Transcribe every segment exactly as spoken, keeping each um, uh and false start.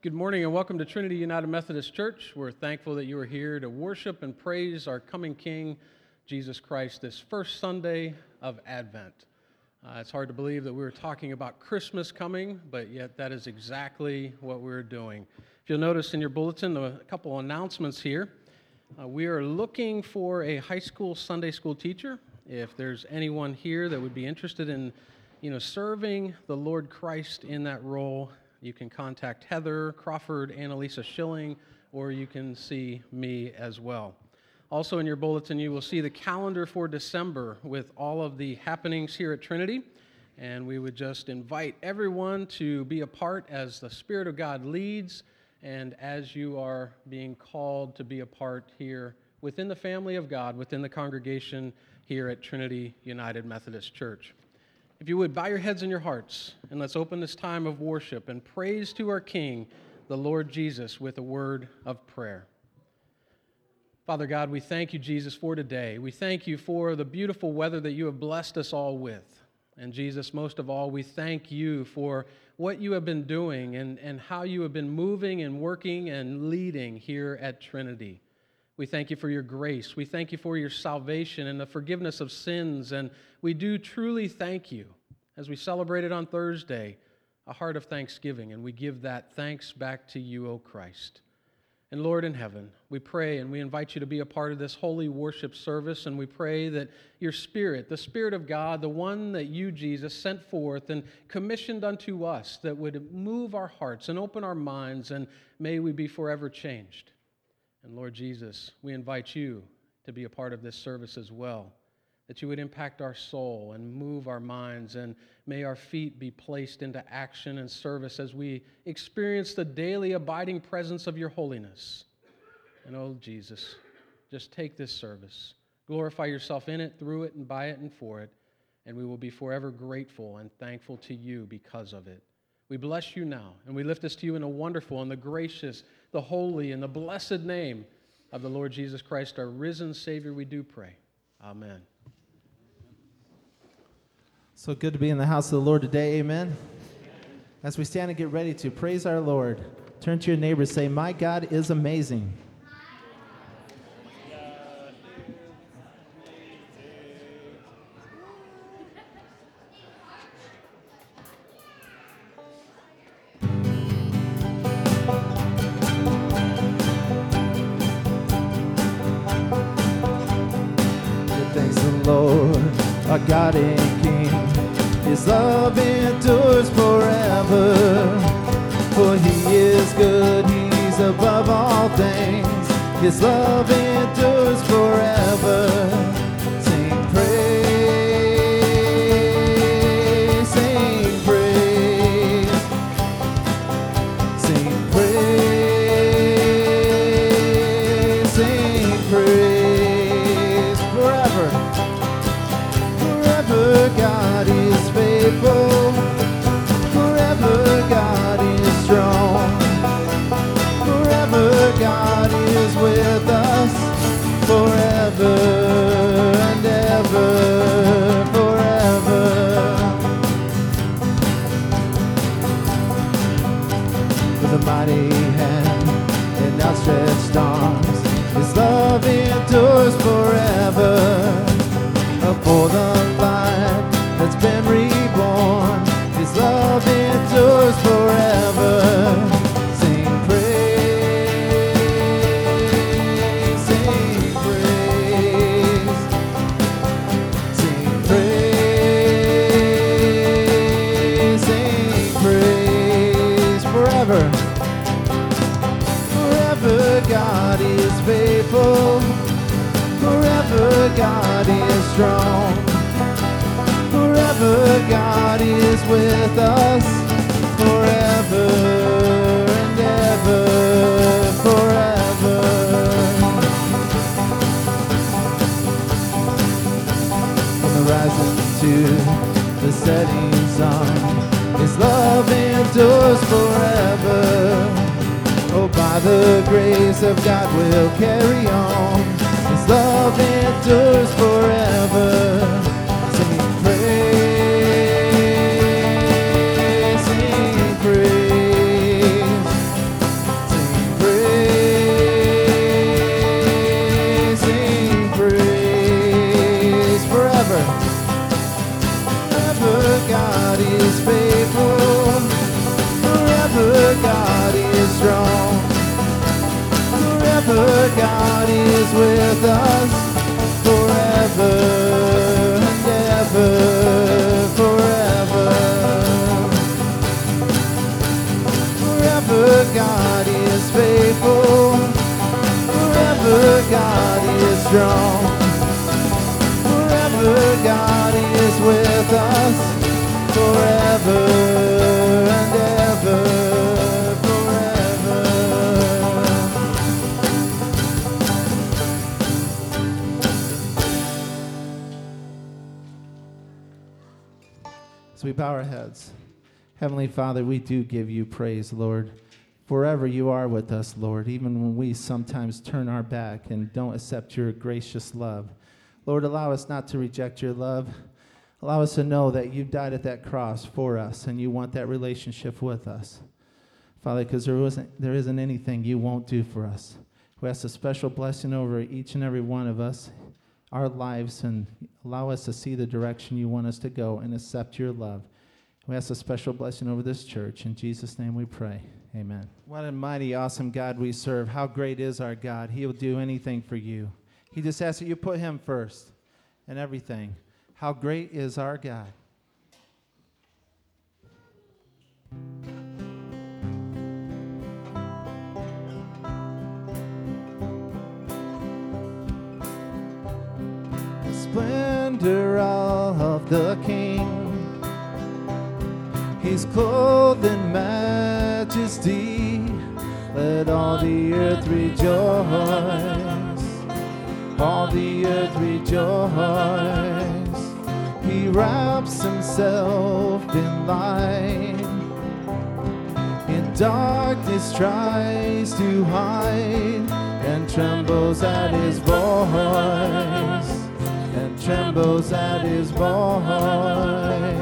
Good morning and welcome to Trinity United Methodist Church. We're thankful that you are here to worship and praise our coming King, Jesus Christ, this first Sunday of Advent. Uh, it's hard to believe that we were talking about Christmas coming, but yet that is exactly what we're doing. If you'll notice in your bulletin, a couple announcements here. Uh, we are looking for a high school Sunday school teacher. If there's anyone here that would be interested in, you know, serving the Lord Christ in that role, you can contact Heather Crawford, Annalisa Schilling, or you can see me as well. Also in your bulletin, you will see the calendar for December with all of the happenings here at Trinity. And we would just invite everyone to be a part as the Spirit of God leads and as you are being called to be a part here within the family of God, within the congregation here at Trinity United Methodist Church. If you would, bow your heads and your hearts, and let's open this time of worship and praise to our King, the Lord Jesus, with a word of prayer. Father God, we thank you, Jesus, for today. We thank you for the beautiful weather that you have blessed us all with. And Jesus, most of all, we thank you for what you have been doing and, and how you have been moving and working and leading here at Trinity. We thank you for your grace. We thank you for your salvation and the forgiveness of sins. And we do truly thank you as we celebrated on Thursday, a heart of thanksgiving. And we give that thanks back to you, O Christ. And Lord in heaven, we pray and we invite you to be a part of this holy worship service. And we pray that your Spirit, the Spirit of God, the one that you, Jesus, sent forth and commissioned unto us, that would move our hearts and open our minds, and may we be forever changed. And Lord Jesus, we invite you to be a part of this service as well, that you would impact our soul and move our minds, and may our feet be placed into action and service as we experience the daily abiding presence of your holiness. And oh Jesus, just take this service, glorify yourself in it, through it, and by it, and for it, and we will be forever grateful and thankful to you because of it. We bless you now, and we lift this to you in a wonderful and the gracious, the holy, and the blessed name of the Lord Jesus Christ, our risen Savior, we do pray. Amen. So good to be in the house of the Lord today, amen? As we stand and get ready to praise our Lord, turn to your neighbor and say, my God is amazing. Our God and King, His love endures forever. For He is good, He's above all things. His love endures forever. Sing praise, sing praise, sing praise, sing praise forever. Forever God is faithful, forever God is strong, forever God is with us, forever and ever, forever. With a mighty hand and outstretched arms, His love endures forever. For the life that's been reborn, His love endures forever. Sing praise, sing praise, sing praise, sing praise forever. Forever God is faithful, forever God is strong, forever God is with us, forever and ever, forever. From the rising to the setting sun, His love endures forever. Oh, by the grace of God we'll carry on. His love endures forever. Sing praise, sing praise, God is strong. Forever God is with us. Forever and ever. Forever. Forever God is faithful. Forever God is strong. Forever God is with us. Forever and ever. Forever. So we bow our heads. Heavenly Father, we do give you praise, Lord. Forever you are with us, Lord, even when we sometimes turn our back and don't accept your gracious love. Lord, allow us not to reject your love. Allow us to know that you died at that cross for us and you want that relationship with us. Father, because there wasn't, there isn't anything you won't do for us. We ask a special blessing over each and every one of us, our lives, and allow us to see the direction you want us to go and accept your love. We ask a special blessing over this church. In Jesus' name we pray. Amen. What a mighty, awesome God we serve. How great is our God. He will do anything for you. He just asks that you put him first in everything. How great is our God. The splendor of the King. He's clothed in majesty. Let all the earth rejoice. All the earth rejoice. He wraps himself in light. In darkness tries to hide and trembles at his voice. And trembles at his voice.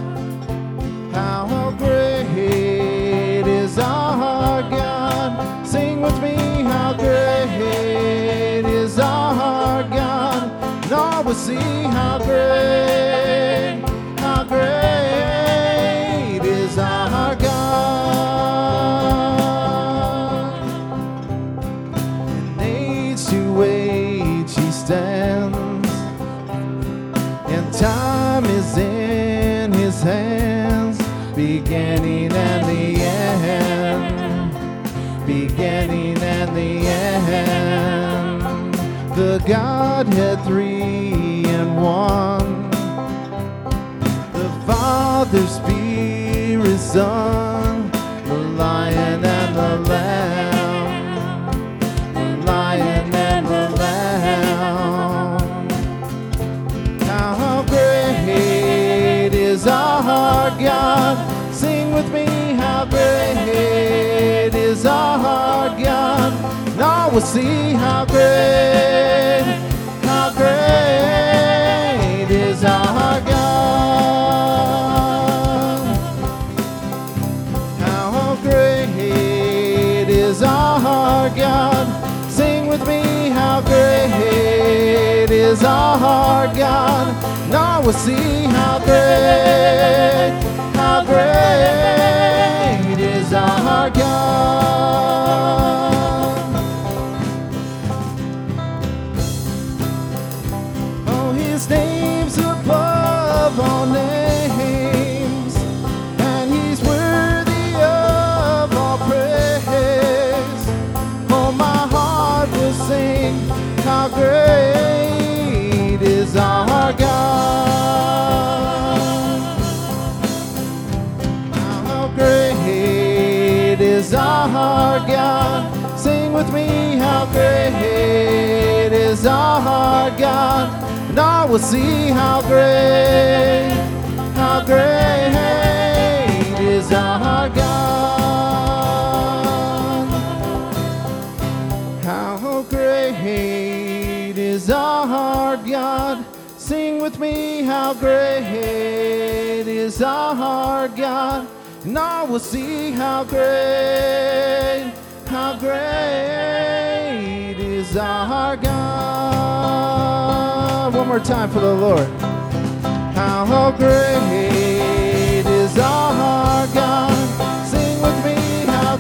How great is our God. Sing with me, how great is our God. And all will see how great, how great is our God. In age to age he stands, and time is in his hands. Beginning and the end, beginning and the end, the Godhead three in one, the Father, Spirit, Son, the Lion and the Lamb, the Lion and the Lamb. How great is our God. Sing with me, how great is our God. Now we'll see how great, how great is our God. How great is our God. Sing with me, how great is our God. Now we'll see how great, how great is our God. Oh, his name's above all names, and he's worthy of all praise. Oh, my heart will sing, how great is our God. Great is our God. Sing with me, how great is our God. And I will see how great, how great is our God. How great is our God. Sing with me, how great is our God. And I will see how great, how great is our God. One more time for the Lord. How great is our God. Sing with me, how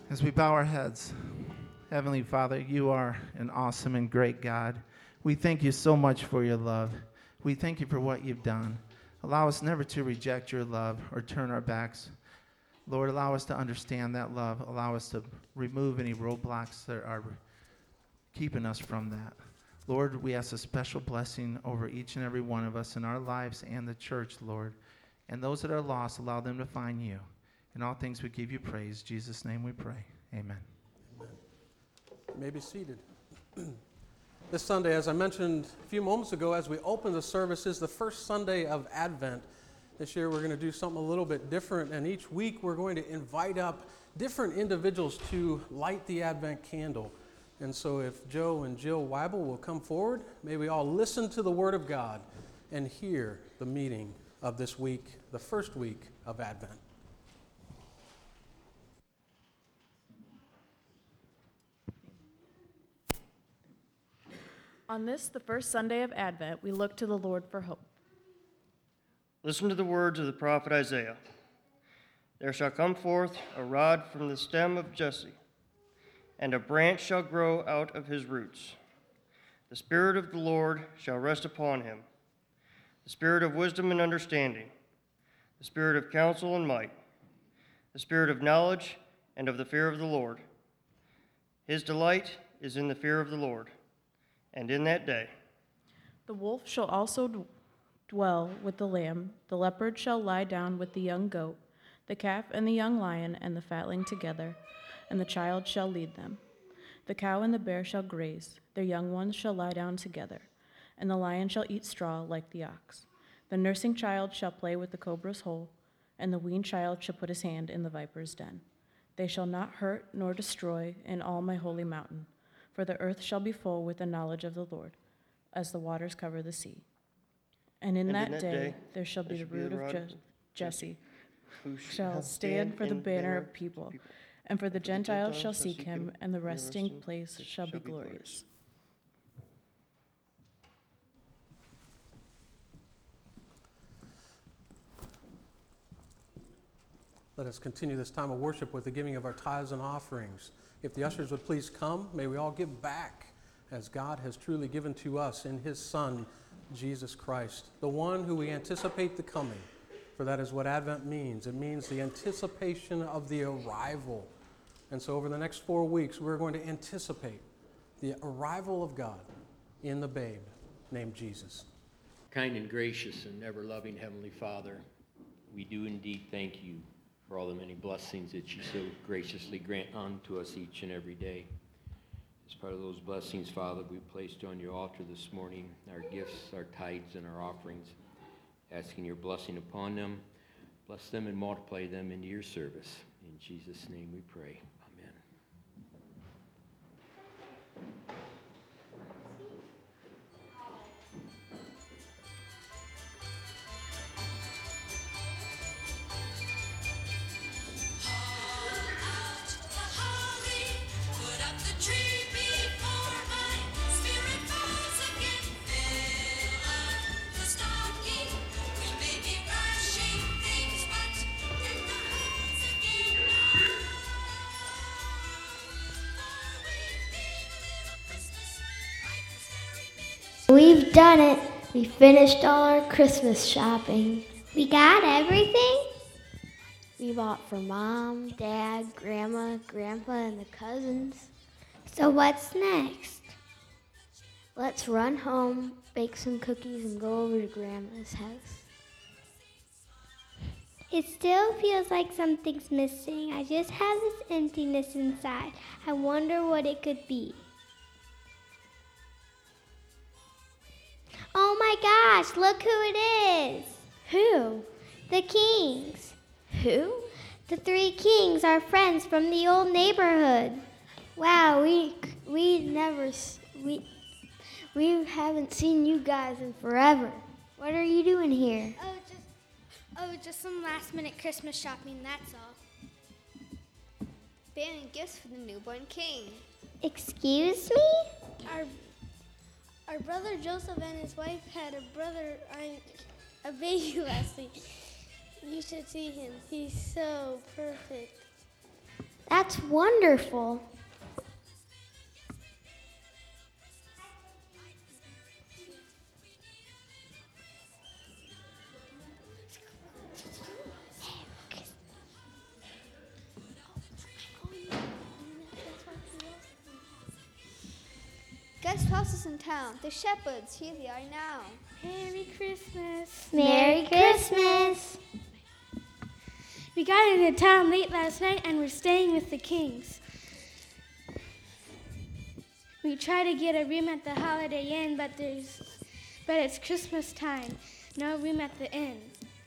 As we bow our heads, Heavenly Father, you are an awesome and great God. We thank you so much for your love. We thank you for what you've done. Allow us never to reject your love or turn our backs. Lord, allow us to understand that love. Allow us to remove any roadblocks that are keeping us from that. Lord, we ask a special blessing over each and every one of us in our lives and the church, Lord. And those that are lost, allow them to find you. In all things we give you praise. In Jesus' name we pray. Amen. Amen. You may be seated. This Sunday, as I mentioned a few moments ago, as we open the service, is the first Sunday of Advent. This year we're going to do something a little bit different, and each week we're going to invite up different individuals to light the Advent candle. And so if Joe and Jill Weibel will come forward, may we all listen to the Word of God and hear the meaning of this week, the first week of Advent. On this, the first Sunday of Advent, we look to the Lord for hope. Listen to the words of the prophet Isaiah. There shall come forth a rod from the stem of Jesse, and a branch shall grow out of his roots. The Spirit of the Lord shall rest upon him, the Spirit of wisdom and understanding, the Spirit of counsel and might, the Spirit of knowledge and of the fear of the Lord. His delight is in the fear of the Lord. And in that day, the wolf shall also d- dwell with the lamb, the leopard shall lie down with the young goat, the calf and the young lion and the fatling together, and the child shall lead them. The cow and the bear shall graze, their young ones shall lie down together, and the lion shall eat straw like the ox. The nursing child shall play with the cobra's hole, and the weaned child shall put his hand in the viper's den. They shall not hurt nor destroy in all my holy mountain. For the earth shall be full with the knowledge of the Lord, as the waters cover the sea. And in, And that, in that day, day there shall be the there shall be root a of rod Je- of Jesse, who shall stand for the in banner of people, and for the For the Gentiles Gentiles shall shall seek seek him, him, and the and the resting resting place place shall be shall be glorious. glorious. Let us continue this time of worship with the giving of our tithes and offerings. If the ushers would please come, may we all give back as God has truly given to us in his Son, Jesus Christ, the one who we anticipate the coming. For that is what Advent means. It means the anticipation of the arrival. And so over the next four weeks, we're going to anticipate the arrival of God in the babe named Jesus. Kind and gracious and ever-loving Heavenly Father, we do indeed thank you for all the many blessings that you so graciously grant unto us each and every day. As part of those blessings, Father, we placed on your altar this morning our gifts, our tithes, and our offerings, asking your blessing upon them. Bless them and multiply them into your service. In Jesus' name we pray. Amen. We've done it. We finished all our Christmas shopping. We got everything? We bought for Mom, Dad, Grandma, Grandpa, and the cousins. So what's next? Let's run home, bake some cookies, and go over to Grandma's house. It still feels like something's missing. I just have this emptiness inside. I wonder what it could be. Oh my gosh, look who it is. Who? The Kings. Who? The three kings are friends from the old neighborhood. Wow, we we never s- we we haven't seen you guys in forever. What are you doing here? Oh, just oh, just some last minute Christmas shopping, that's all. Banning gifts for the newborn king. Excuse me? Our our brother Joseph and his wife had a brother, I, a baby last week. You should see him. He's so perfect. That's wonderful. Guess who else is in town? The shepherds. Here they are now. Merry Christmas. Merry Christmas. We got into town late last night and we're staying with the Kings. We tried to get a room at the Holiday Inn, but there's, but it's Christmas time. No room at the inn.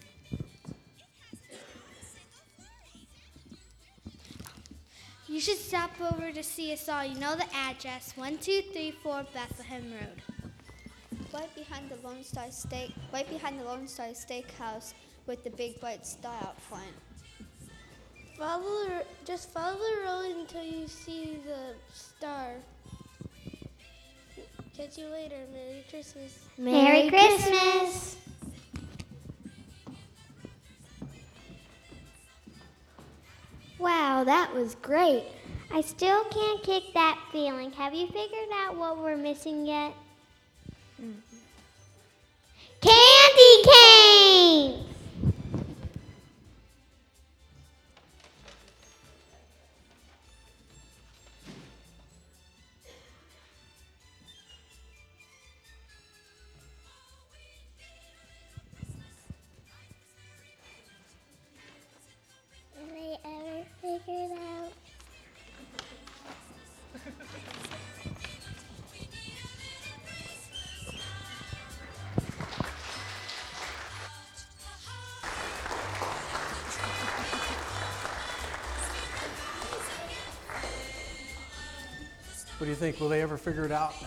You should stop over to see us all. You know the address, one two three four Bethlehem Road. Right behind the Lone Star Steak, right behind the Lone Star Steakhouse with the big white star out front. Follow the, just follow the road until you see the star. Catch you later. Merry Christmas. Merry Christmas. Wow, that was great. I still can't kick that feeling. Have you figured out what we're missing yet? Mm-hmm. Candy canes! Will they ever figure it out? What do you think? Will they ever figure it out?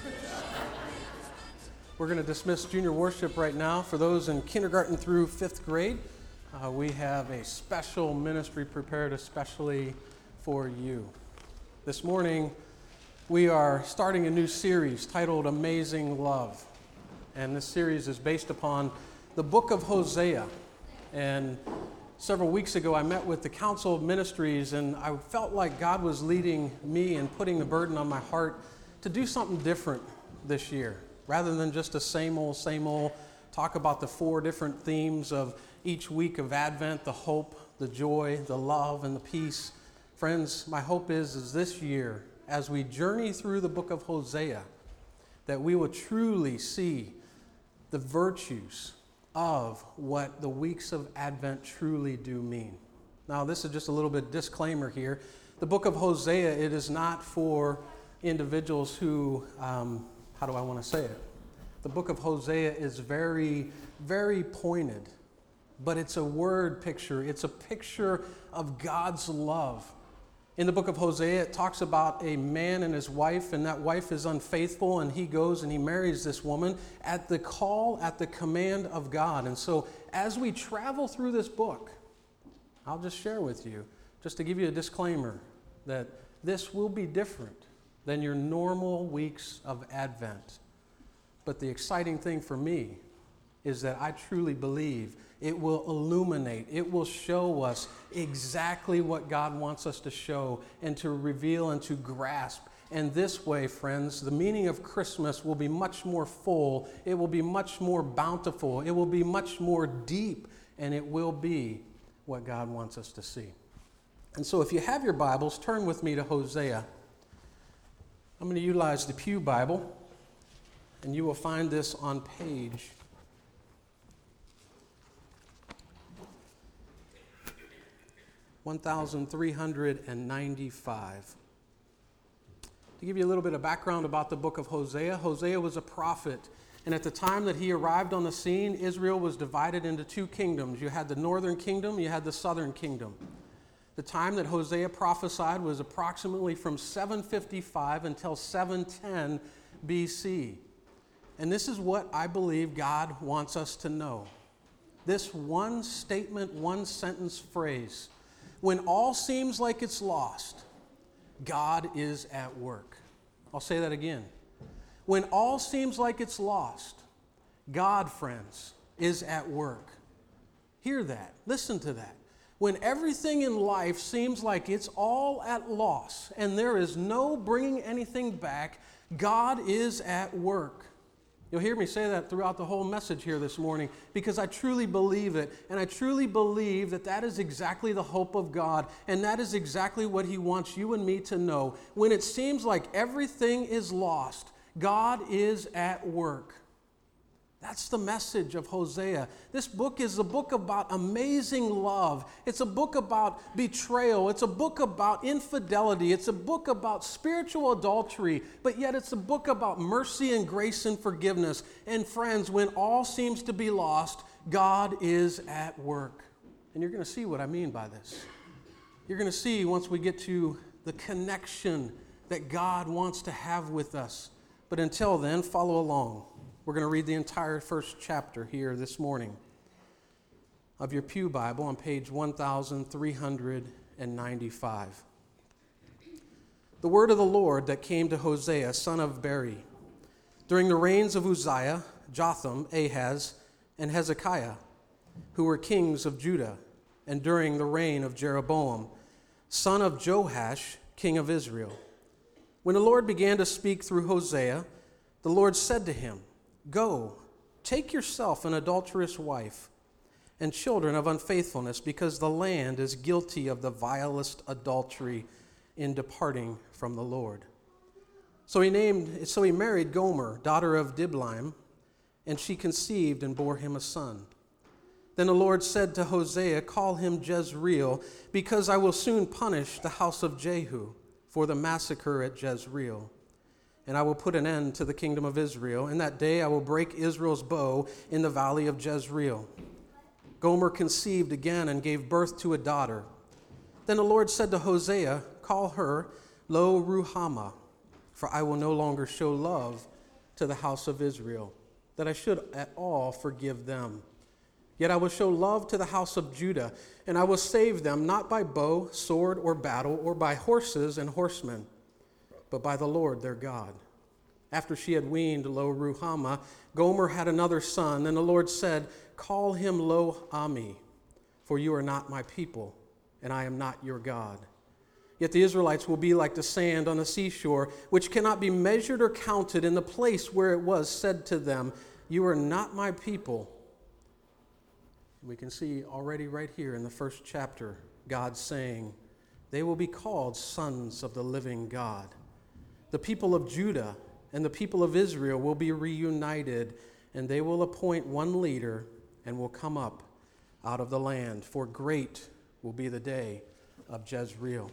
We're going to dismiss junior worship right now. For those in kindergarten through fifth grade, uh, we have a special ministry prepared especially for you. This morning, we are starting a new series titled Amazing Love. And this series is based upon the book of Hosea. And several weeks ago, I met with the Council of Ministries, and I felt like God was leading me and putting the burden on my heart to do something different this year. Rather than just a same old, same old, talk about the four different themes of each week of Advent, the hope, the joy, the love, and the peace. Friends, my hope is, is this year, as we journey through the book of Hosea, that we will truly see the virtues of what the weeks of Advent truly do mean. Now, this is just a little bit disclaimer here. The book of Hosea, it is not for individuals who, um, how do I want to say it? The book of Hosea is very, very pointed, but it's a word picture. It's a picture of God's love. In the book of Hosea, it talks about a man and his wife, and that wife is unfaithful, and he goes and he marries this woman at the call, at the command of God. And so as we travel through this book, I'll just share with you, just to give you a disclaimer, that this will be different than your normal weeks of Advent. But the exciting thing for me is that I truly believe it will illuminate, it will show us exactly what God wants us to show and to reveal and to grasp. And this way, friends, the meaning of Christmas will be much more full, it will be much more bountiful, it will be much more deep, and it will be what God wants us to see. And so if you have your Bibles, turn with me to Hosea. I'm going to utilize the Pew Bible, and you will find this on page one thousand three hundred ninety-five. To give you a little bit of background about the book of Hosea, Hosea was a prophet, and at the time that he arrived on the scene, Israel was divided into two kingdoms. You had the northern kingdom, you had the southern kingdom. The time that Hosea prophesied was approximately from seven fifty-five until seven ten B C. And this is what I believe God wants us to know. This one statement, one sentence phrase: when all seems like it's lost, God is at work. I'll say that again. When all seems like it's lost, God, friends, is at work. Hear that. Listen to that. When everything in life seems like it's all at loss and there is no bringing anything back, God is at work. You'll hear me say that throughout the whole message here this morning because I truly believe it, and I truly believe that that is exactly the hope of God, and that is exactly what He wants you and me to know. When it seems like everything is lost, God is at work. That's the message of Hosea. This book is a book about amazing love. It's a book about betrayal. It's a book about infidelity. It's a book about spiritual adultery, but yet it's a book about mercy and grace and forgiveness. And friends, when all seems to be lost, God is at work. And you're going to see what I mean by this. You're going to see once we get to the connection that God wants to have with us. But until then, follow along. We're going to read the entire first chapter here this morning of your Pew Bible on page one thousand three hundred ninety-five. The word of the Lord that came to Hosea, son of Beri, during the reigns of Uzziah, Jotham, Ahaz, and Hezekiah, who were kings of Judah, and during the reign of Jeroboam, son of Joash, king of Israel. When the Lord began to speak through Hosea, the Lord said to him, "Go, take yourself an adulterous wife and children of unfaithfulness, because the land is guilty of the vilest adultery in departing from the Lord." So he named, so he married Gomer, daughter of Diblaim, and she conceived and bore him a son. Then the Lord said to Hosea, "Call him Jezreel, because I will soon punish the house of Jehu for the massacre at Jezreel. And I will put an end to the kingdom of Israel. In that day I will break Israel's bow in the valley of Jezreel." Gomer conceived again and gave birth to a daughter. Then the Lord said to Hosea, "Call her Lo Ruhamah, for I will no longer show love to the house of Israel, that I should at all forgive them. Yet I will show love to the house of Judah, and I will save them not by bow, sword, or battle, or by horses and horsemen, but by the Lord their God." After she had weaned Lo Ruhamah, Gomer had another son, and the Lord said, "Call him Lo Ami, for you are not my people, and I am not your God. Yet the Israelites will be like the sand on the seashore, which cannot be measured or counted, in the place where it was said to them, 'You are not my people.'" We can see already right here in the first chapter, God saying, they will be called sons of the living God. The people of Judah and the people of Israel will be reunited, and they will appoint one leader and will come up out of the land, for great will be the day of Jezreel.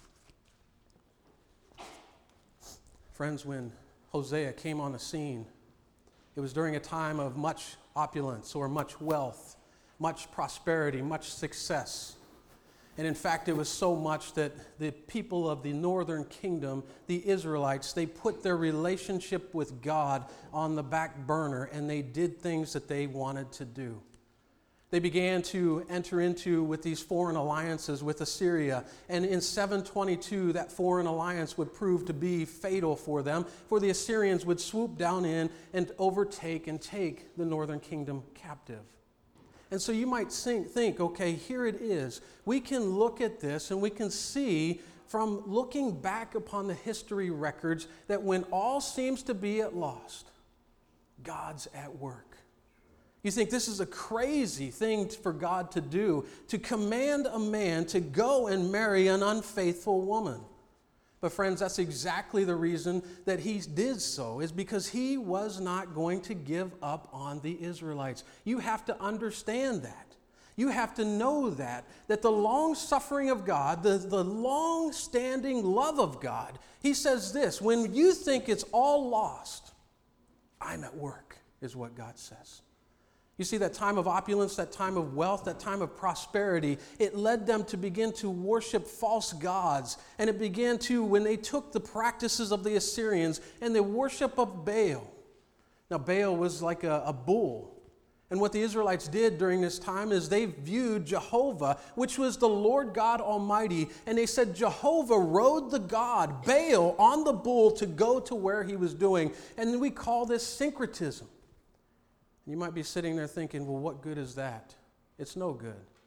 Friends, when Hosea came on the scene, it was during a time of much opulence or much wealth, much prosperity, much success. And in fact, it was so much that the people of the northern kingdom, the Israelites, they put their relationship with God on the back burner, and they did things that they wanted to do. They began to enter into with these foreign alliances with Assyria, and in seven twenty-two, that foreign alliance would prove to be fatal for them, for the Assyrians would swoop down in and overtake and take the northern kingdom captive. And so you might think, think, okay, here it is. We can look at this and we can see from looking back upon the history records that when all seems to be at lost, God's at work. You think this is a crazy thing for God to do, to command a man to go and marry an unfaithful woman. But friends, that's exactly the reason that he did so, is because he was not going to give up on the Israelites. You have to understand that. You have to know that, that the long suffering of God, the, the long-standing love of God, he says this, when you think it's all lost, I'm at work, is what God says. You see, that time of opulence, that time of wealth, that time of prosperity, it led them to begin to worship false gods. And it began to, when they took the practices of the Assyrians and the worship of Baal. Now, Baal was like a, a bull. And what the Israelites did during this time is they viewed Jehovah, which was the Lord God Almighty, and they said Jehovah rode the god, Baal, on the bull to go to where he was doing. And we call this syncretism. You might be sitting there thinking, well, what good is that? It's no good.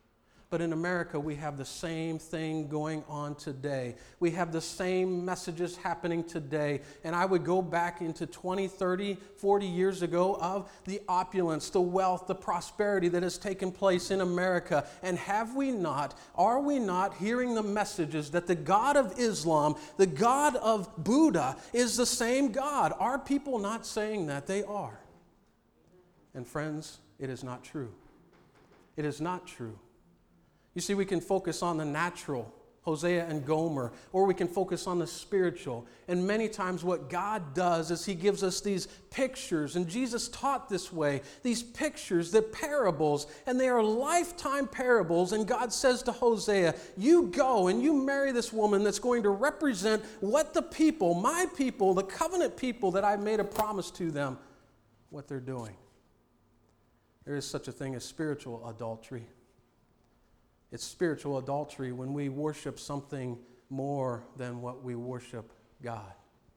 But in America, we have the same thing going on today. We have the same messages happening today. And I would go back into twenty, thirty, forty years ago of the opulence, the wealth, the prosperity that has taken place in America. And have we not, are we not hearing the messages that the God of Islam, the God of Buddha, is the same God? Are people not saying that? They are. And friends, it is not true. It is not true. You see, we can focus on the natural, Hosea and Gomer, or we can focus on the spiritual. And many times what God does is he gives us these pictures, and Jesus taught this way, these pictures, the parables, and they are lifetime parables. And God says to Hosea, you go and you marry this woman that's going to represent what the people, my people, the covenant people that I've made a promise to them, what they're doing. There is such a thing as spiritual adultery. It's spiritual adultery when we worship something more than what we worship God.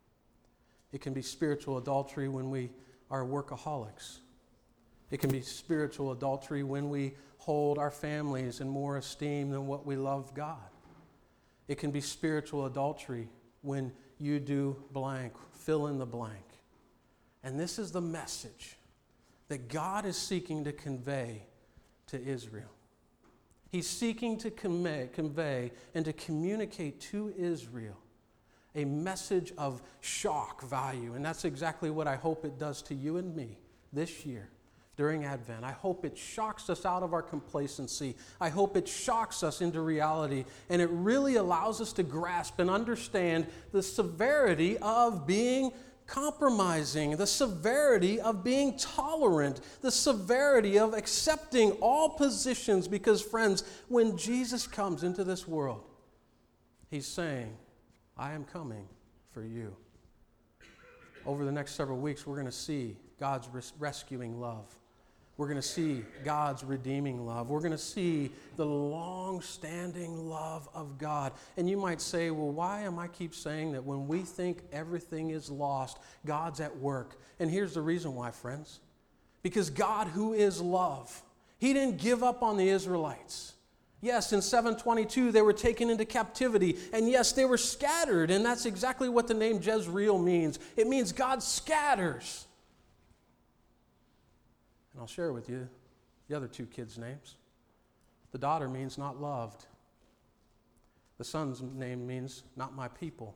It can be spiritual adultery when we are workaholics. It can be spiritual adultery when we hold our families in more esteem than what we love God. It can be spiritual adultery when you do blank, fill in the blank. And this is the message that God is seeking to convey to Israel. He's seeking to convey, convey and to communicate to Israel a message of shock value. And that's exactly what I hope it does to you and me this year during Advent. I hope it shocks us out of our complacency. I hope it shocks us into reality. And it really allows us to grasp and understand the severity of being compromising, the severity of being tolerant, the severity of accepting all positions. Because, friends, when Jesus comes into this world, he's saying, I am coming for you. Over the next several weeks, we're going to see God's res- rescuing love. We're going to see God's redeeming love. We're going to see the long-standing love of God. And you might say, well, why am I keep saying that when we think everything is lost, God's at work? And here's the reason why, friends. Because God, who is love, he didn't give up on the Israelites. Yes, in seven twenty-two, they were taken into captivity. And yes, they were scattered. And that's exactly what the name Jezreel means. It means God scatters. And I'll share with you the other two kids' names. The daughter means not loved. The son's name means not my people.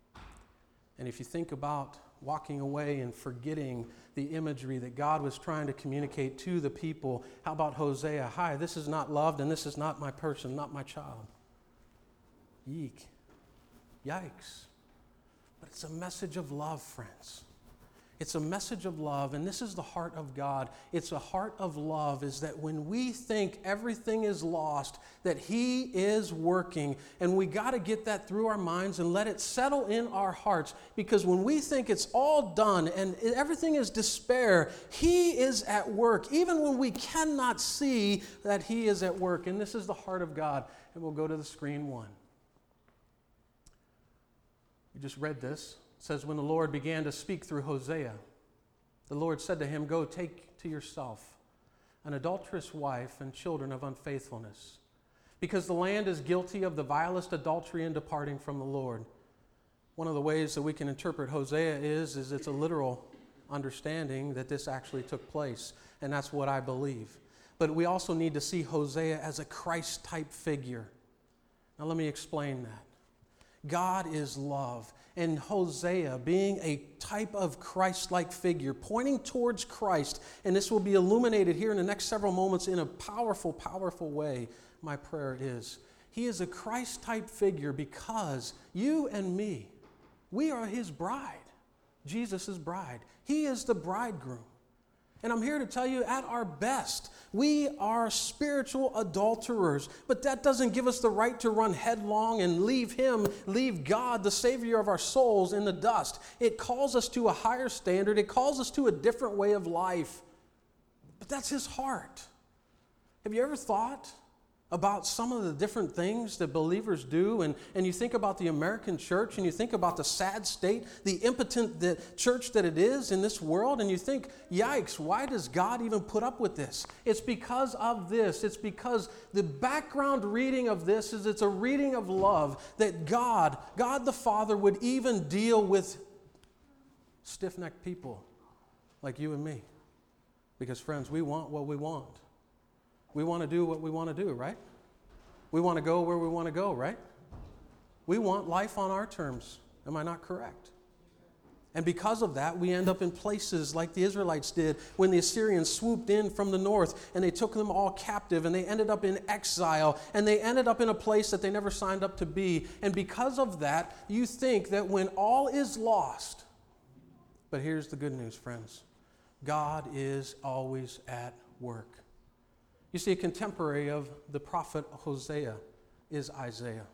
And if you think about walking away and forgetting the imagery that God was trying to communicate to the people, how about Hosea? Hi, this is not loved and this is not my person, not my child. Yeek. Yikes. But it's a message of love, friends. It's a message of love, and this is the heart of God. It's a heart of love, is that when we think everything is lost, that he is working. And we got to get that through our minds and let it settle in our hearts. Because when we think it's all done and everything is despair, he is at work, even when we cannot see that he is at work. And this is the heart of God. And we'll go to the screen one. We just read this. It says, when the Lord began to speak through Hosea, the Lord said to him, go take to yourself an adulterous wife and children of unfaithfulness, because the land is guilty of the vilest adultery in departing from the Lord. One of the ways that we can interpret Hosea is, is it's a literal understanding that this actually took place, and that's what I believe. But we also need to see Hosea as a Christ-type figure. Now let me explain that. God is love. And Hosea being a type of Christ-like figure, pointing towards Christ, and this will be illuminated here in the next several moments in a powerful, powerful way, my prayer is. He is a Christ-type figure because you and me, we are his bride, Jesus' bride. He is the bridegroom. And I'm here to tell you, at our best, we are spiritual adulterers. But that doesn't give us the right to run headlong and leave him, leave God, the Savior of our souls, in the dust. It calls us to a higher standard. It calls us to a different way of life. But that's his heart. Have you ever thought about some of the different things that believers do, and, and you think about the American church, and you think about the sad state, the impotent the church that it is in this world, and you think, yikes, why does God even put up with this? It's because of this. It's because the background reading of this is it's a reading of love, that God, God the Father would even deal with stiff-necked people like you and me. Because, friends, we want what we want. We want to do what we want to do, right? We want to go where we want to go, right? We want life on our terms. Am I not correct? And because of that, we end up in places like the Israelites did when the Assyrians swooped in from the north and they took them all captive, and they ended up in exile, and they ended up in a place that they never signed up to be. And because of that, you think that when all is lost, but here's the good news, friends. God is always at work. You see, a contemporary of the prophet Hosea is Isaiah.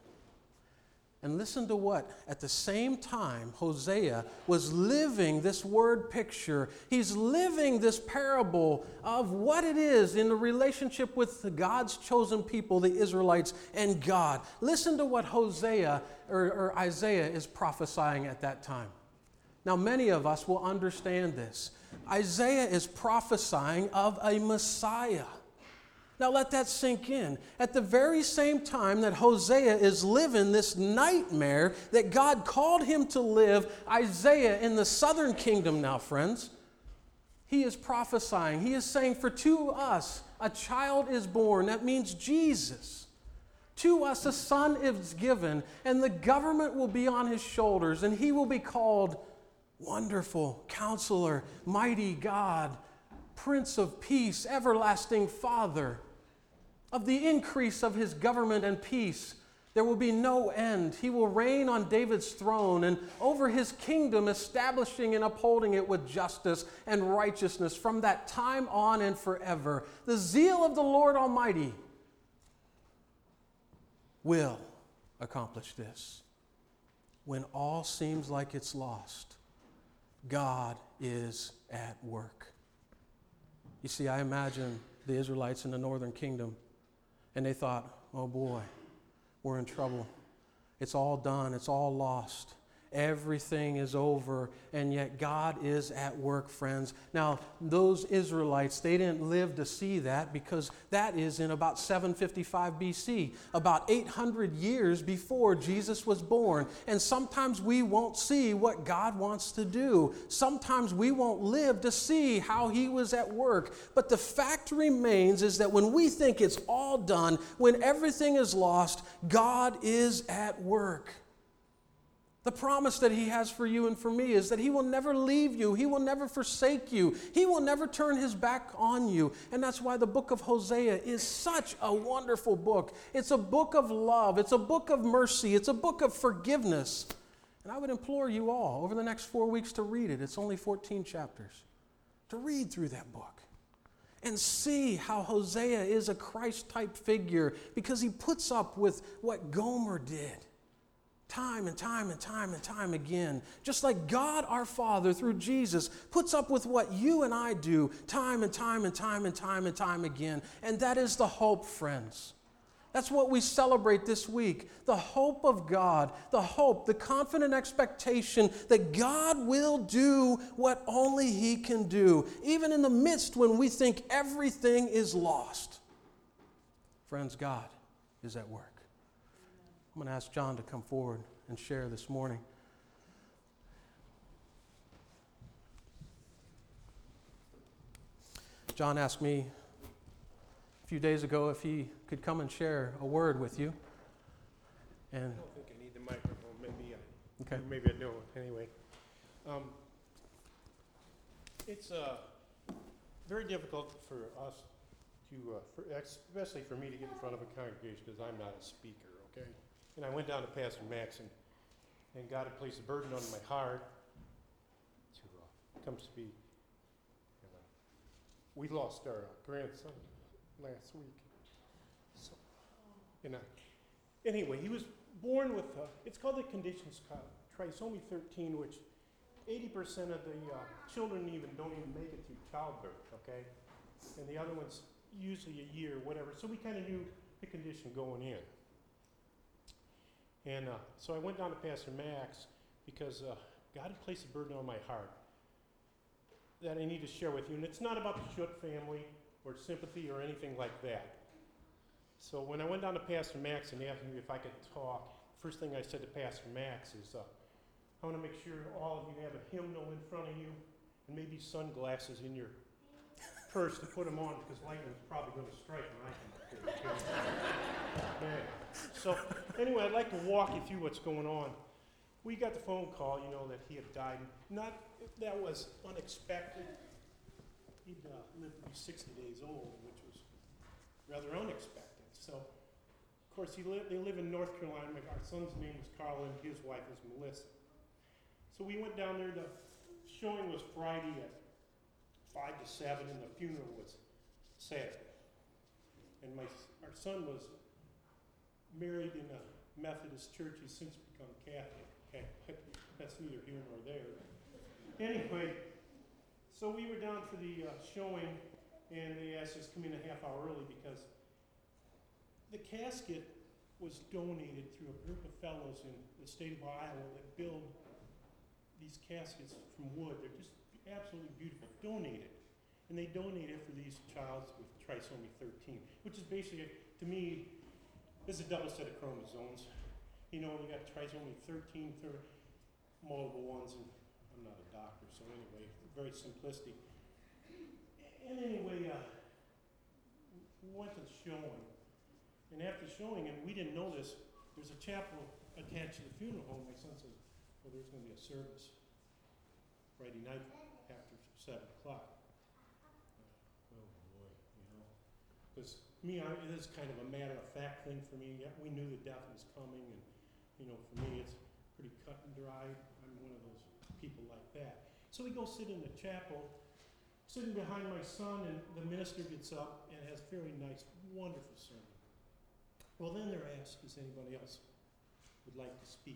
And listen to what, at the same time, Hosea was living this word picture. He's living this parable of what it is in the relationship with the God's chosen people, the Israelites, and God. Listen to what Hosea or, or Isaiah is prophesying at that time. Now, many of us will understand this. Isaiah is prophesying of a Messiah. Now let that sink in. At the very same time that Hosea is living this nightmare that God called him to live, Isaiah in the southern kingdom now, friends, he is prophesying. He is saying, for to us a child is born. That means Jesus. To us a son is given, and the government will be on his shoulders, and he will be called Wonderful, Counselor, Mighty God, Prince of Peace, Everlasting Father. Of the increase of his government and peace, there will be no end. He will reign on David's throne and over his kingdom, establishing and upholding it with justice and righteousness from that time on and forever. The zeal of the Lord Almighty will accomplish this. When all seems like it's lost, God is at work. You see, I imagine the Israelites in the northern kingdom, and they thought, oh boy, we're in trouble. It's all done. It's all lost. Everything is over, and yet God is at work, friends. Now, those Israelites, they didn't live to see that, because that is in about seven fifty-five B C, about eight hundred years before Jesus was born. And sometimes we won't see what God wants to do. Sometimes we won't live to see how he was at work. But the fact remains is that when we think it's all done, when everything is lost, God is at work. The promise that he has for you and for me is that he will never leave you. He will never forsake you. He will never turn his back on you. And that's why the book of Hosea is such a wonderful book. It's a book of love. It's a book of mercy. It's a book of forgiveness. And I would implore you all over the next four weeks to read it. It's only fourteen chapters. To read through that book and see how Hosea is a Christ-type figure, because he puts up with what Gomer did. Time and time and time and time again. Just like God our Father through Jesus puts up with what you and I do time and time and time and time and time again. And that is the hope, friends. That's what we celebrate this week. The hope of God. The hope, the confident expectation that God will do what only he can do, even in the midst when we think everything is lost. Friends, God is at work. I'm going to ask John to come forward and share this morning. John asked me a few days ago if he could come and share a word with you. And I don't think I need the microphone. Maybe I, okay. maybe I don't. Anyway, um, it's uh, very difficult for us to, uh, for, especially for me to get in front of a congregation, because I'm not a speaker, okay? And I went down to Pastor Max, and, and God had placed a burden on my heart to uh, come speak. And, uh, we lost our uh, grandson last week. So, and I, anyway, he was born with, uh, it's called the conditions trisomy thirteen, which eighty percent of the uh, children even don't even make it through childbirth, okay? And the other one's usually a year, whatever. So we kind of knew the condition going in. And uh, so I went down to Pastor Max because uh, God had placed a burden on my heart that I need to share with you. And it's not about the Schutt family or sympathy or anything like that. So when I went down to Pastor Max and asked me if I could talk, first thing I said to Pastor Max is, uh, I want to make sure all of you have a hymnal in front of you and maybe sunglasses in your purse to put them on because lightning's probably going to strike when I come up here. Okay. So anyway, I'd like to walk you through what's going on. We got the phone call, you know, that he had died. Not that was unexpected. He'd uh, lived to be sixty days old, which was rather unexpected. So, of course, he li- they live in North Carolina. Our son's name was Carl, and his wife is Melissa. So we went down there. The showing was Friday at five to seven, and the funeral was Saturday. And my our son was married in a Methodist church. He's since become Catholic. Okay, but that's neither here nor there. Anyway, so we were down for the uh, showing, and they asked us to come in a half hour early because the casket was donated through a group of fellows in the state of Iowa that build these caskets from wood. They're just absolutely beautiful. Donated. And they donated for these childs with trisomy thirteen, which is basically, to me, is a double set of chromosomes. You know, you got trisomy thirteen, thir- multiple ones, and I'm not a doctor, so anyway, very simplistic. And anyway, uh, we went to the showing, and after the showing, and we didn't know this, there's a chapel attached to the funeral home. My son says, well, there's going to be a service Friday night after seven o'clock. Oh boy, you know. Because me, I, it is kind of a matter-of-fact thing for me. Yeah, we knew the death was coming, and, you know, for me, it's pretty cut and dry. I'm one of those people like that. So we go sit in the chapel, sitting behind my son, and the minister gets up and has a very nice, wonderful sermon. Well, then they're asked, does anybody else would like to speak?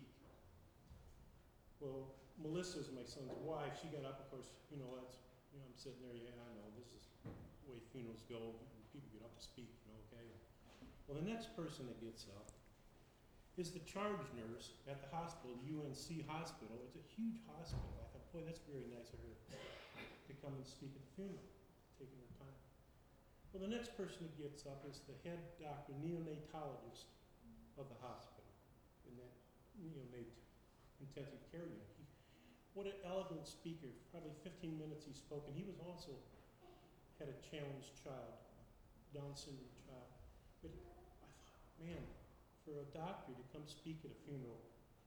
Well, Melissa's my son's wife. She got up, of course, you know, that's, you know, I'm sitting there, yeah, I know, this is the way funerals go. People get up to speak, you know, okay? Well, the next person that gets up is the charge nurse at the hospital, U N C Hospital. It's a huge hospital. I thought, boy, that's very nice of her to come and speak at the funeral, taking her time. Well, the next person that gets up is the head doctor, neonatologist of the hospital, in that neonate intensive care unit. He, what an eloquent speaker. Probably fifteen minutes he spoke, and he was also had a challenged child, Down syndrome child. But I thought, man, for a doctor to come speak at a funeral,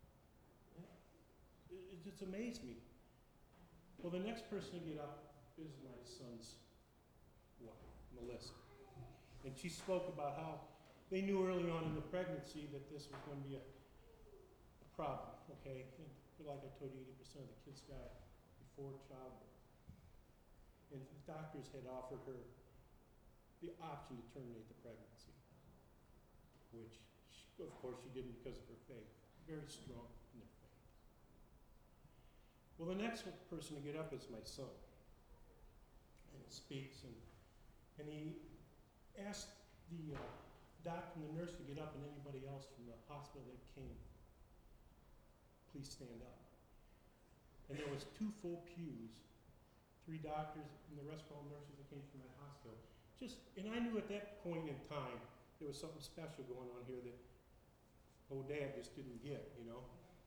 it, it just amazed me. Well, the next person to get up is my son's wife, Melissa. And she spoke about how they knew early on in the pregnancy that this was going to be a, a problem, okay? And like I told you, eighty percent of the kids die before childbirth. And the doctors had offered her the option to terminate the pregnancy, which, she, of course, she didn't because of her faith. Very strong in their faith. Well, the next person to get up is my son. And he speaks, and, and he asked the uh, doctor and the nurse to get up, and anybody else from the hospital that came, please stand up. And there was two full pews, three doctors, and the rest of all nurses that came from that hospital. Just, and I knew at that point in time there was something special going on here that old Dad just didn't get, you know.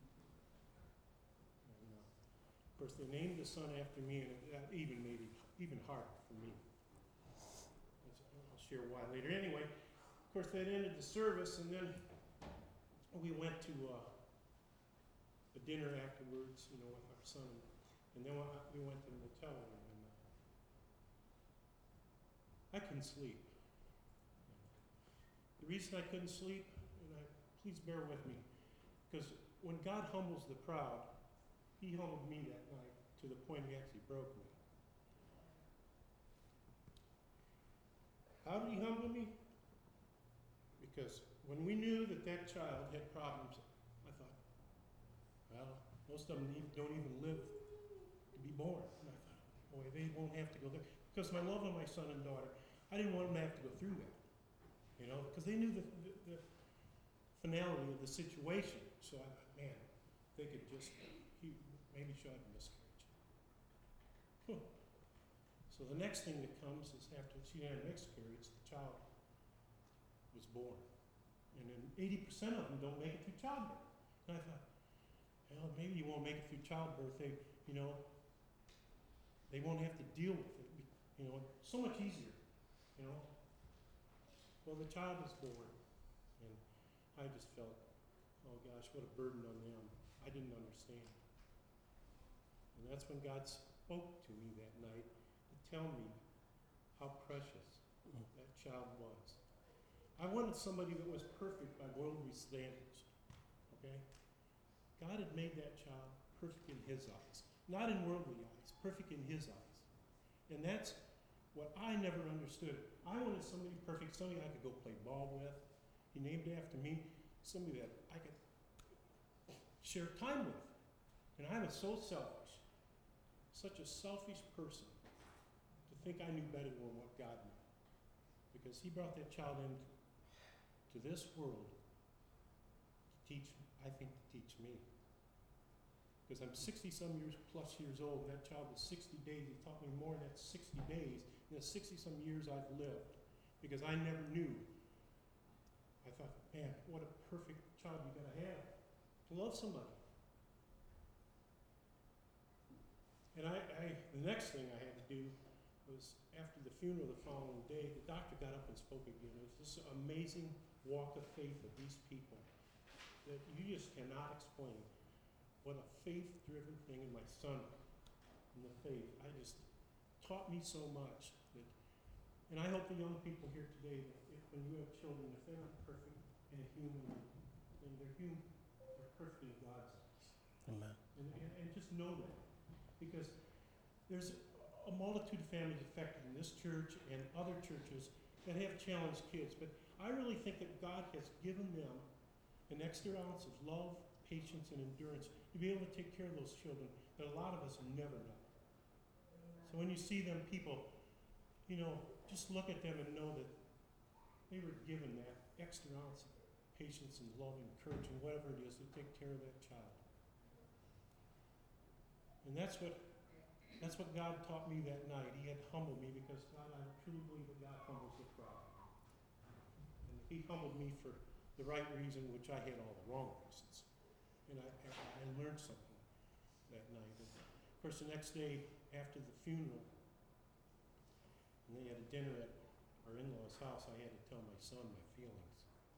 And, uh, of course, they named the son after me, and that even made it even harder for me. That's, I'll share why later. Anyway, of course, that ended the service, and then we went to uh, a dinner afterwards, you know, with our son, and then we went to the motel room. I couldn't sleep. The reason I couldn't sleep, and I, please bear with me, because when God humbles the proud, He humbled me that night to the point He actually broke me. How did He humble me? Because when we knew that that child had problems, I thought, well, most of them need, don't even live to be born. And I thought, boy, they won't have to go there. Because my love of my son and daughter, I didn't want them to have to go through that. you know, because they knew the, the, the finality of the situation. So I thought, man, they could just, he, maybe she'll have a miscarriage. Huh. So the next thing that comes is after she had a miscarriage, the child was born. And then eighty percent of them don't make it through childbirth. And I thought, well, maybe you won't make it through childbirth. They, you know, they won't have to deal with it. You know, so much easier, you know. Well, the child was born, and I just felt, oh gosh, what a burden on them. I didn't understand. And that's when God spoke to me that night to tell me how precious that child was. I wanted somebody that was perfect by worldly standards, okay? God had made that child perfect in his eyes, not in worldly eyes, perfect in his eyes. And that's what I never understood. I wanted somebody perfect, somebody I could go play ball with. He named after me, somebody that I could share time with. And I was so selfish, such a selfish person, to think I knew better than what God knew. Because he brought that child into to this world to teach, I think, to teach me. Because I'm sixty-some years plus years old, and that child was sixty days. He taught me more than that sixty days than the sixty-some years I've lived. Because I never knew. I thought, man, what a perfect child you gotta have to love somebody. And I, I, the next thing I had to do was, after the funeral the following day, the doctor got up and spoke again. It was this amazing walk of faith of these people that you just cannot explain. What a faith-driven thing in my son, in the faith. I just taught me so much. That, and I hope the young people here today, that if, when you have children, if they're not perfect and human, then they're human. They're perfect in God's eyes. Amen. And, and, and just know that. Because there's a multitude of families affected in this church and other churches that have challenged kids. But I really think that God has given them an extra ounce of love, patience, and endurance to be able to take care of those children that a lot of us never know. So when you see them, people, you know, just look at them and know that they were given that extra ounce of patience and love and courage and whatever it is to take care of that child. And that's what that's what God taught me that night. He had humbled me because God, I truly believe that God humbles the proud. And he humbled me for the right reason, which I had all the wrong reasons. And I, I learned something that night. And of course, the next day after the funeral, and they had a dinner at our in-laws' house, I had to tell my son my feelings.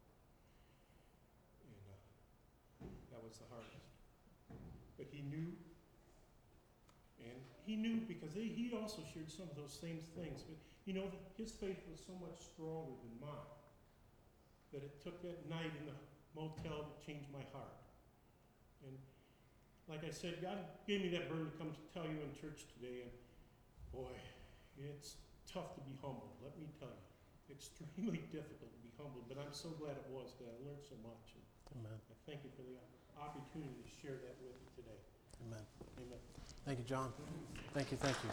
And uh, that was the hardest. But he knew, and he knew because they, he also shared some of those same things. But you know, his faith was so much stronger than mine that it took that night in the motel to change my heart. And like I said, God gave me that burden to come to tell you in church today, and boy, it's tough to be humble, let me tell you. Extremely difficult to be humbled, but I'm so glad it was, because I learned so much. And Amen. I thank you for the opportunity to share that with you today. Amen. Amen. Thank you, John. Thank you, thank you.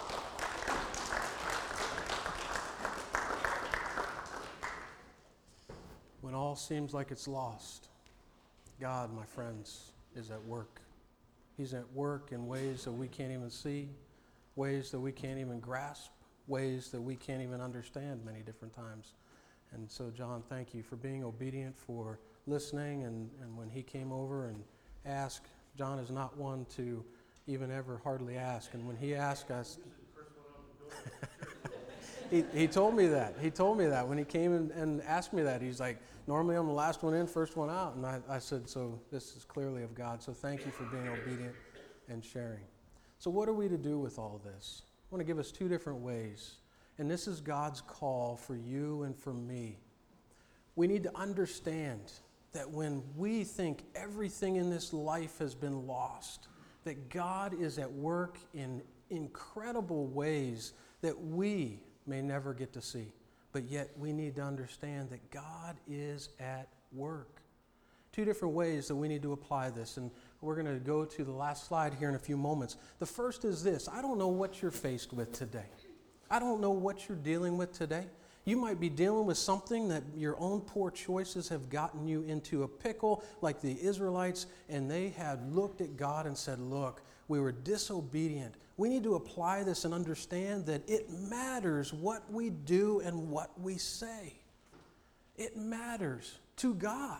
When all seems like it's lost, God, my friends, is at work. He's at work in ways that we can't even see, ways that we can't even grasp, ways that we can't even understand many different times. And so, John, thank you for being obedient, for listening, and, and when he came over and asked, John is not one to even ever hardly ask. And when he asked us, he, he told me that. He told me that when he came and, and asked me that. He's like, normally I'm the last one in, first one out. And I, I said, so this is clearly of God. So thank you for being obedient and sharing. So what are we to do with all this? I want to give us two different ways. And this is God's call for you and for me. We need to understand that when we think everything in this life has been lost, that God is at work in incredible ways that we may never get to see. But yet we need to understand that God is at work. Two different ways that we need to apply this, and we're going to go to the last slide here in a few moments. The first is this: I don't know what you're faced with today. I don't know what you're dealing with today. You might be dealing with something that your own poor choices have gotten you into a pickle, like the Israelites, and they had looked at God and said, look, we were disobedient. We need to apply this and understand that it matters what we do and what we say. It matters to God.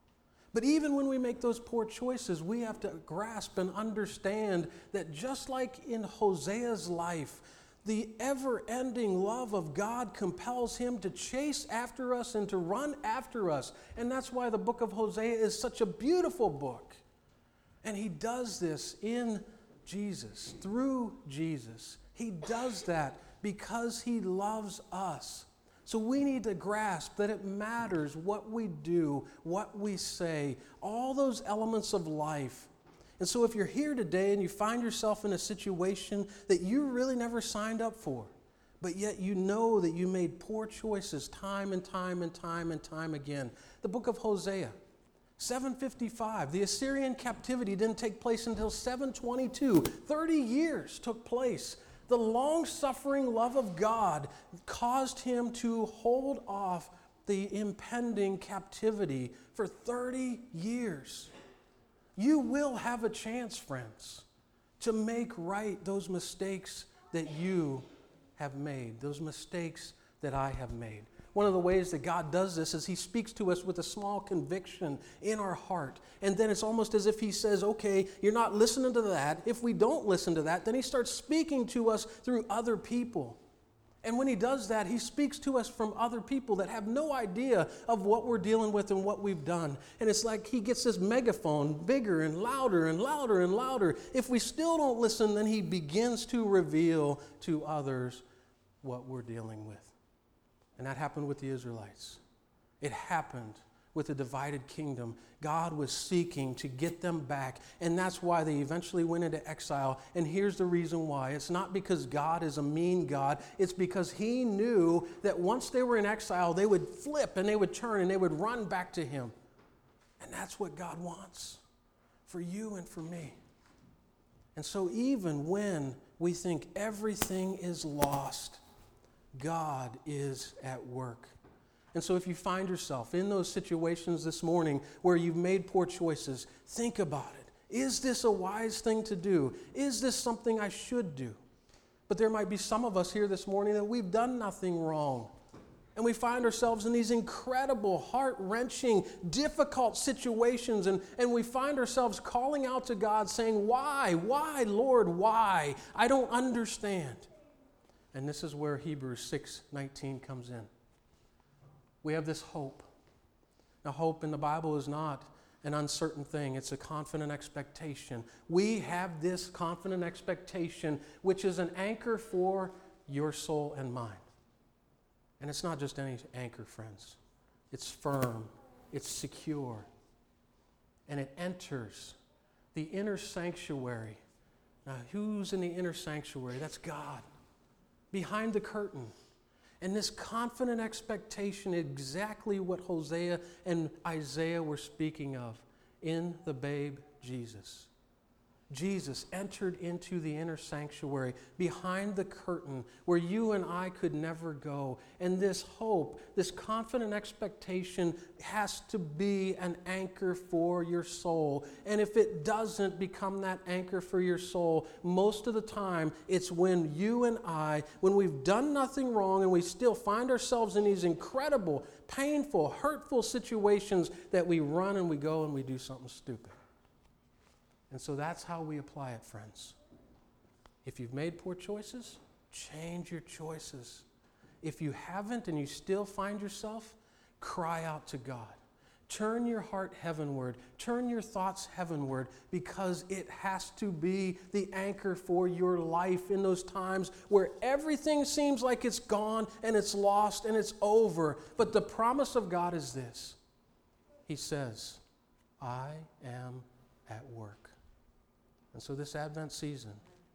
But even when we make those poor choices, we have to grasp and understand that just like in Hosea's life, the ever-ending love of God compels him to chase after us and to run after us. And that's why the book of Hosea is such a beautiful book. And he does this in Jesus, through Jesus. He does that because he loves us. So we need to grasp that it matters what we do, what we say, all those elements of life. And so if you're here today and you find yourself in a situation that you really never signed up for, but yet you know that you made poor choices time and time and time and time again. The book of Hosea, seven fifty-five, the Assyrian captivity didn't take place until seven twenty-two. thirty years took place. The long-suffering love of God caused him to hold off the impending captivity for thirty years. You will have a chance, friends, to make right those mistakes that you have made, those mistakes that I have made. One of the ways that God does this is he speaks to us with a small conviction in our heart. And then it's almost as if he says, okay, you're not listening to that. If we don't listen to that, then he starts speaking to us through other people. And when he does that, he speaks to us from other people that have no idea of what we're dealing with and what we've done. And it's like he gets this megaphone bigger and louder and louder and louder. If we still don't listen, then he begins to reveal to others what we're dealing with. And that happened with the Israelites. It happened with the divided kingdom. God was seeking to get them back, and that's why they eventually went into exile. And here's the reason why. It's not because God is a mean God. It's because he knew that once they were in exile, they would flip and they would turn and they would run back to him. And that's what God wants for you and for me. And so even when we think everything is lost, God is at work. And so if you find yourself in those situations this morning where you've made poor choices, think about it. Is this a wise thing to do? Is this something I should do? But there might be some of us here this morning that we've done nothing wrong. And we find ourselves in these incredible, heart-wrenching, difficult situations. And, and we find ourselves calling out to God saying, why? Why, Lord, why? I don't understand. And this is where Hebrews six nineteen comes in. We have this hope. Now, hope in the Bible is not an uncertain thing. It's a confident expectation. We have this confident expectation, which is an anchor for your soul and mine. And it's not just any anchor, friends. It's firm. It's secure. And it enters the inner sanctuary. Now, who's in the inner sanctuary? That's God. Behind the curtain. And this confident expectation is exactly what Hosea and Isaiah were speaking of in the babe Jesus. Jesus entered into the inner sanctuary behind the curtain where you and I could never go. And this hope, this confident expectation has to be an anchor for your soul. And if it doesn't become that anchor for your soul, most of the time it's when you and I, when we've done nothing wrong and we still find ourselves in these incredible, painful, hurtful situations that we run and we go and we do something stupid. And so that's how we apply it, friends. If you've made poor choices, change your choices. If you haven't and you still find yourself, cry out to God. Turn your heart heavenward. Turn your thoughts heavenward, because it has to be the anchor for your life in those times where everything seems like it's gone and it's lost and it's over. But the promise of God is this. He says, I am at work. And so this Advent season,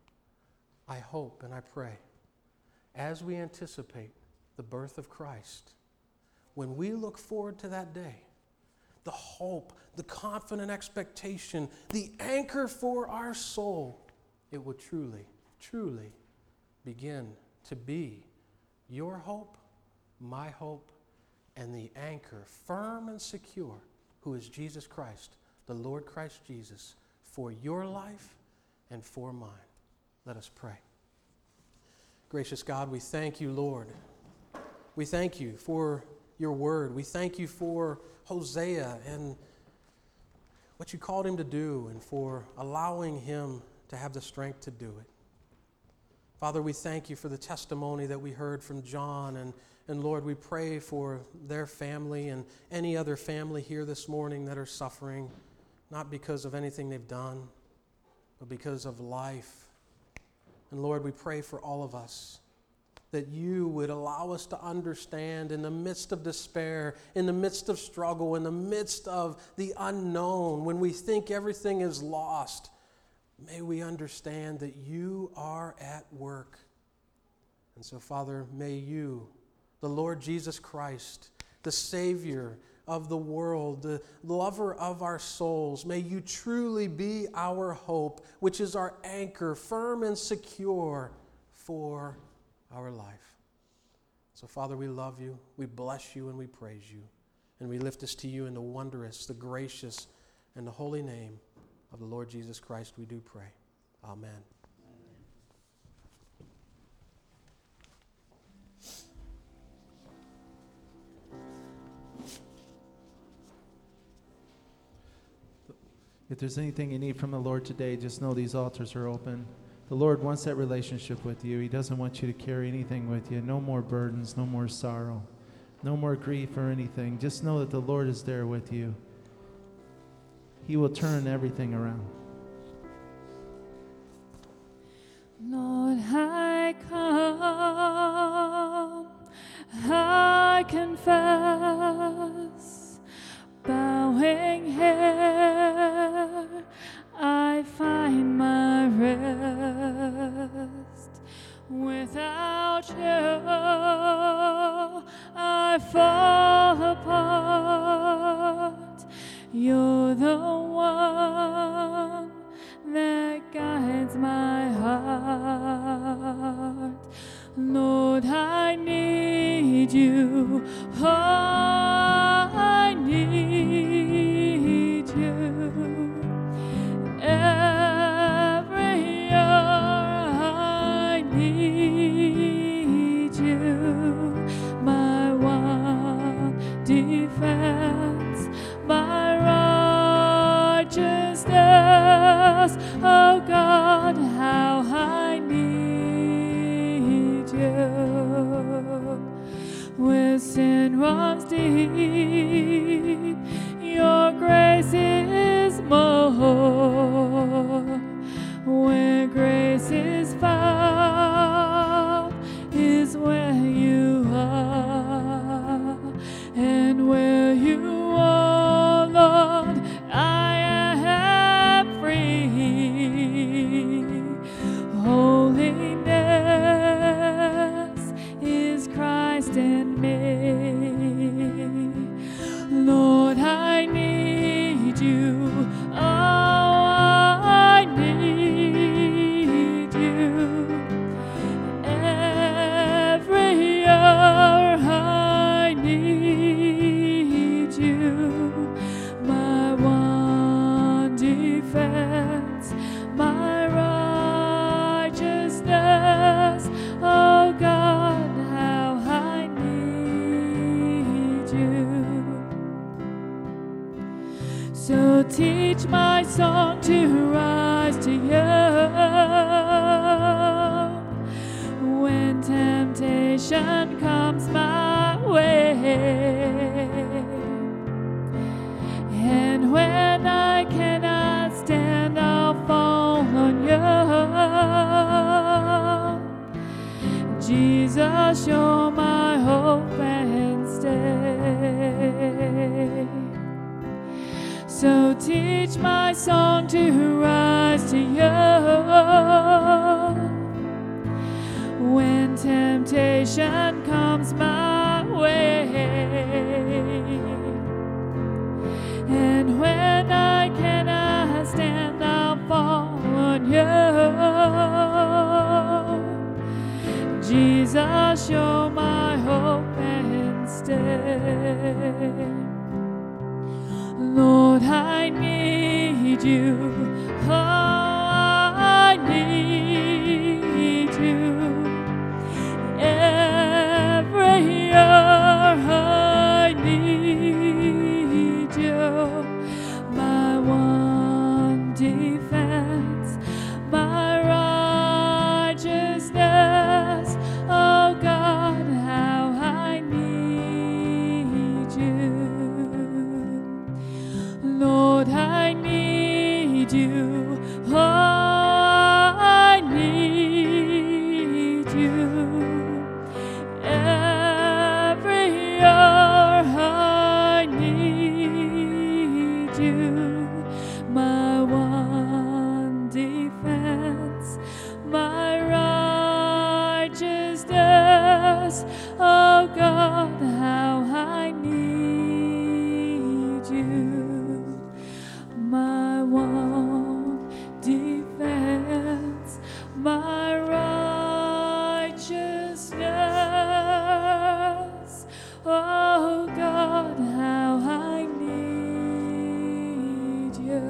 I hope and I pray, as we anticipate the birth of Christ, when we look forward to that day, the hope, the confident expectation, the anchor for our soul, it will truly, truly begin to be your hope my hope and the anchor, firm and secure, who is Jesus Christ, the Lord Christ Jesus, for your life and for mine. Let us pray. Gracious God, we thank you, Lord. We thank you for your word. We thank you for Hosea and what you called him to do and for allowing him to have the strength to do it. Father, we thank you for the testimony that we heard from John, and, and Lord, we pray for their family and any other family here this morning that are suffering, not because of anything they've done, but because of life. And Lord, we pray for all of us, that you would allow us to understand in the midst of despair, in the midst of struggle, in the midst of the unknown, when we think everything is lost, may we understand that you are at work. And so, Father, may you, the Lord Jesus Christ, the Savior of the world, the lover of our souls, may you truly be our hope, which is our anchor, firm and secure for our life. So, Father, we love you, we bless you, and we praise you. And we lift this to you in the wondrous, the gracious, and the holy name of the Lord Jesus Christ, we do pray. Amen. If there's anything you need from the Lord today, just know these altars are open. The Lord wants that relationship with you. He doesn't want you to carry anything with you. No more burdens, no more sorrow, no more grief or anything. Just know that the Lord is there with you. He will turn everything around. Lord, I come, I confess, bowing here, I find my rest. Without you, I fall apart. You're the one that guides my heart. Lord, I need you. Oh, I need you. Every hour I need you. My one defense, my righteousness. Oh God, how I need you. Where sin runs deep, your grace is more. Where grace is found is where you are. And where you are, Lord, I am free. Holiness is Christ in me. Lord, I need you. Oh, I need you. Every hour I need you. My one defense, my righteousness. Oh God, how I need you. So teach my song to rise to you when temptation comes my way, and when I cannot stand, I'll fall on you. Jesus, you're my hope and stay. So teach my song to rise to you when temptation comes my way, and when I cannot stand, I'll fall on you. Jesus, you're my hope and stay. Lord, I need you. Oh, I need you. Every hour I need you. My one defense, my righteousness. Oh God, how I need you. Lord, I need you. Oh, I need you. Every hour I need you. My one defense, my righteousness. Oh God, how I need you. My one defense, my righteousness. Oh God, how I need you.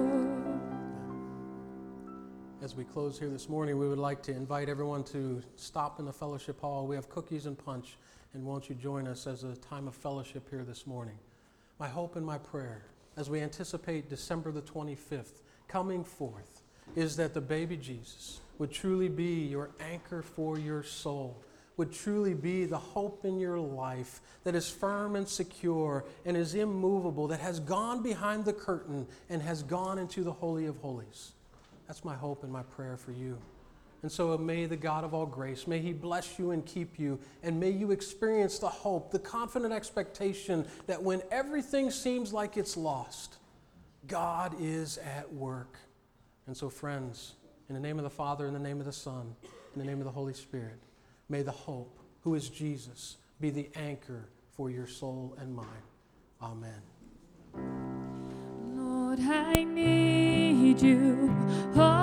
As we close here this morning, we would like to invite everyone to stop in the fellowship hall. We have cookies and punch, and won't you join us as a time of fellowship here this morning? My hope and my prayer, as we anticipate December the twenty-fifth coming forth, is that the baby Jesus would truly be your anchor for your soul, would truly be the hope in your life that is firm and secure and is immovable, that has gone behind the curtain and has gone into the Holy of Holies. That's my hope and my prayer for you. And so may the God of all grace, may He bless you and keep you, and may you experience the hope, the confident expectation that when everything seems like it's lost, God is at work. And so, friends, in the name of the Father, in the name of the Son, in the name of the Holy Spirit, may the hope, who is Jesus, be the anchor for your soul and mine. Amen. Lord, I need you. Oh,